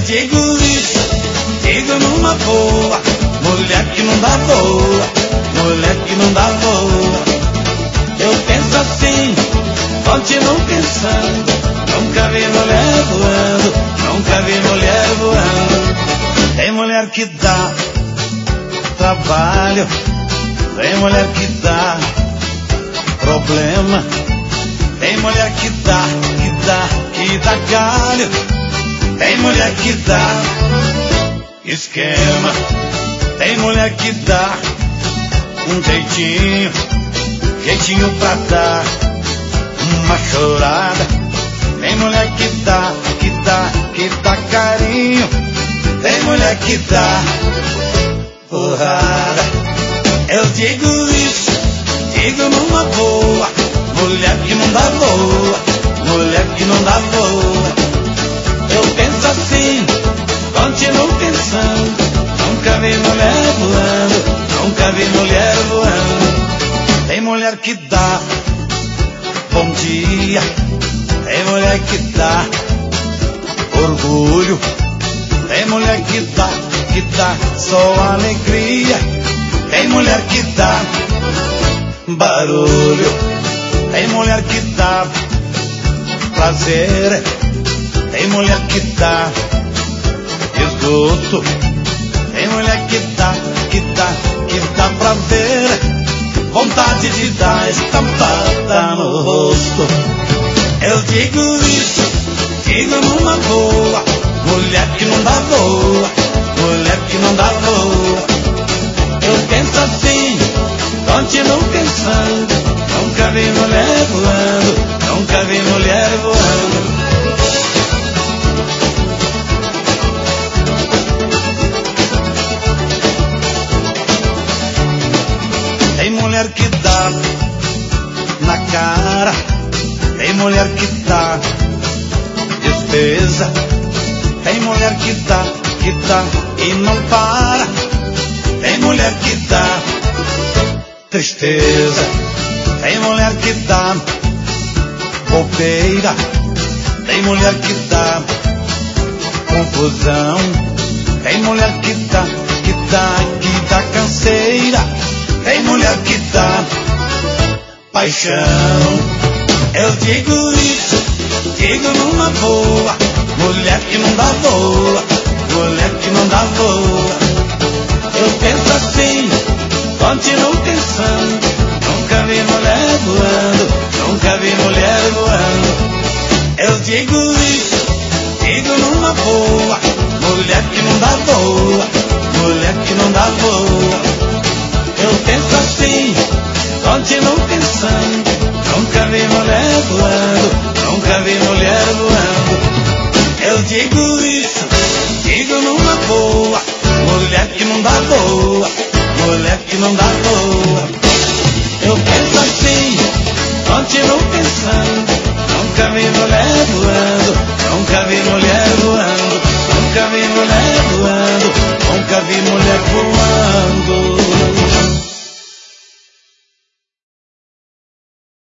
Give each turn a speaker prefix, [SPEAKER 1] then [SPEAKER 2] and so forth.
[SPEAKER 1] digo isso, digo numa boa. Mulher que não dá boa, mulher que não dá boa. Eu penso assim, continuo pensando. Nunca vi mulher voando, nunca vi mulher voando. Tem mulher que dá trabalho, tem mulher que dá problema. Tem mulher que dá galho. Tem mulher que dá esquema. Tem mulher que dá um jeitinho pra dar uma chorada. Tem mulher que dá carinho. Tem mulher que dá porrada. Eu digo isso, digo numa boa. Mulher que não dá boa, mulher que não dá boa. Eu penso assim, continuo pensando. Nunca vi mulher voando, nunca vi mulher voando. Tem mulher que dá bom dia, tem mulher que dá orgulho. Tem mulher que dá só alegria. Tem mulher que dá barulho. Tem mulher que dá prazer. Tem mulher que dá esgoto. Tem mulher que dá pra ver. Vontade de dar estampada no rosto. Eu digo isso, digo numa boa. Mulher que não dá boa, mulher que não dá boa. Eu penso assim, continuo pensando. Nunca vi mulher voando, nunca vi mulher voando. Tem mulher que dá na cara. Tem mulher que dá despesa. Tem mulher que dá e não para. Tem mulher que dá tristeza. Tem mulher que dá bobeira. Tem mulher que dá confusão. Tem mulher que dá canseira. Tem mulher que dá paixão. Eu digo isso, digo numa boa. Mulher que não dá boa, mulher que não dá boa. Eu penso assim, continuo pensando. Nunca vi mulher voando, nunca vi mulher voando. Eu digo isso, digo numa boa. Mulher que não dá boa, mulher que não dá boa. Eu penso assim, continuo pensando. Nunca vi mulher voando, nunca vi mulher voando. Eu digo isso, digo numa boa. Mulher que não dá boa, mulher que não dá boa. Eu penso assim, continuo pensando. Nunca vi mulher voando, nunca vi mulher voando. Nunca vi mulher voando, nunca vi mulher voando.